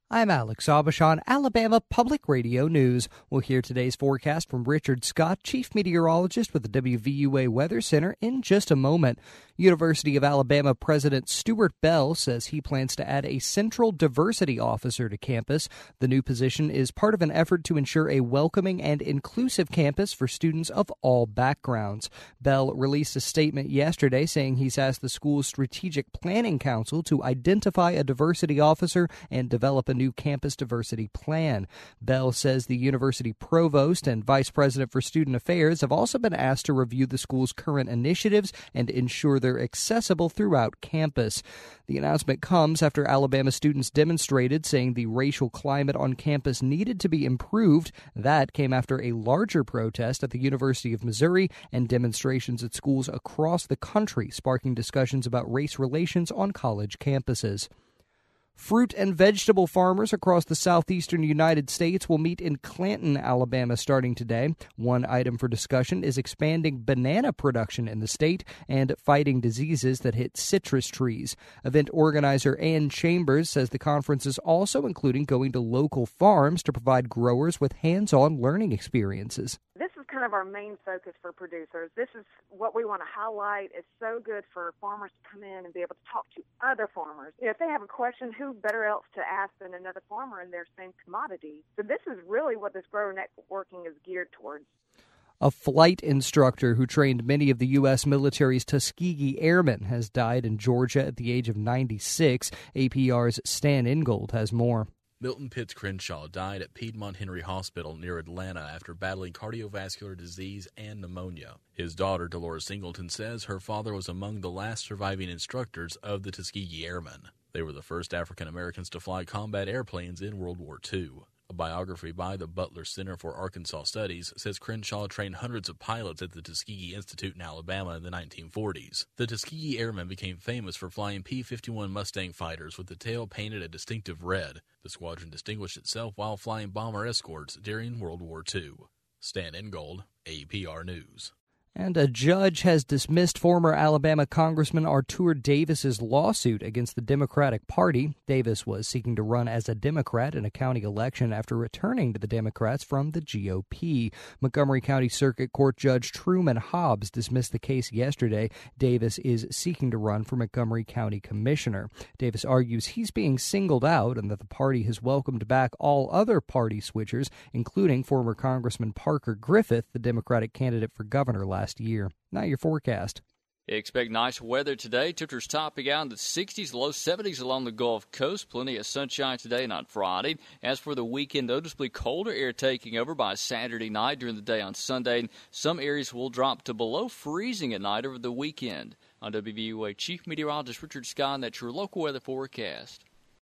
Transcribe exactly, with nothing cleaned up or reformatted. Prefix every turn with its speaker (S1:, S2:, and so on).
S1: I'm Alex Aubuchon, Alabama Public Radio News. We'll hear today's forecast from Richard Scott, Chief Meteorologist with the W V U A Weather Center, in just a moment. University of Alabama President Stuart Bell says he plans to add a Central Diversity Officer to campus. The new position is part of an effort to ensure a welcoming and inclusive campus for students of all backgrounds. Bell released a statement yesterday saying he's asked the school's Strategic Planning Council to identify a diversity officer and develop a new campus diversity plan. Bell says the university provost and vice president for student affairs have also been asked to review the school's current initiatives and ensure they're accessible throughout campus. The announcement comes after Alabama students demonstrated, saying the racial climate on campus needed to be improved. That came after a larger protest at the University of Missouri and demonstrations at schools across the country, sparking discussions about race relations on college campuses. Fruit and vegetable farmers across the southeastern United States will meet in Clanton, Alabama, starting today. One item for discussion is expanding banana production in the state and fighting diseases that hit citrus trees. Event organizer Ann Chambers says the conference is also including going to local farms to provide growers with hands-on learning experiences.
S2: This is kind of our main focus for producers. This is what we want to highlight. It's so good for farmers to come in and be able to talk to other farmers. You know, if they have a question, who better else to ask than another farmer in their same commodity? So this is really what this grower networking is geared towards.
S1: A flight instructor who trained many of the U S military's Tuskegee Airmen has died in Georgia at the age of ninety-six. A P R's Stan Ingold has more.
S3: Milton Pitts Crenshaw died at Piedmont Henry Hospital near Atlanta after battling cardiovascular disease and pneumonia. His daughter, Dolores Singleton, says her father was among the last surviving instructors of the Tuskegee Airmen. They were the first African Americans to fly combat airplanes in World War Two. A biography by the Butler Center for Arkansas Studies says Crenshaw trained hundreds of pilots at the Tuskegee Institute in Alabama in the nineteen forties. The Tuskegee Airmen became famous for flying P fifty-one Mustang fighters with the tail painted a distinctive red. The squadron distinguished itself while flying bomber escorts during World War Two. Stan Ingold, A P R News.
S1: And a judge has dismissed former Alabama Congressman Artur Davis's lawsuit against the Democratic Party. Davis was seeking to run as a Democrat in a county election after returning to the Democrats from the G O P. Montgomery County Circuit Court Judge Truman Hobbs dismissed the case yesterday. Davis is seeking to run for Montgomery County Commissioner. Davis argues he's being singled out and that the party has welcomed back all other party switchers, including former Congressman Parker Griffith, the Democratic candidate for governor last year. Now your forecast.
S4: Expect nice weather today. Temperatures topping out in the sixties, low seventies along the Gulf Coast. Plenty of sunshine today and on Friday. As for the weekend, noticeably colder air taking over by Saturday night. During the day on Sunday, some areas will drop to below freezing at night over the weekend. On W V U A Chief Meteorologist Richard Scott, that's your local weather forecast.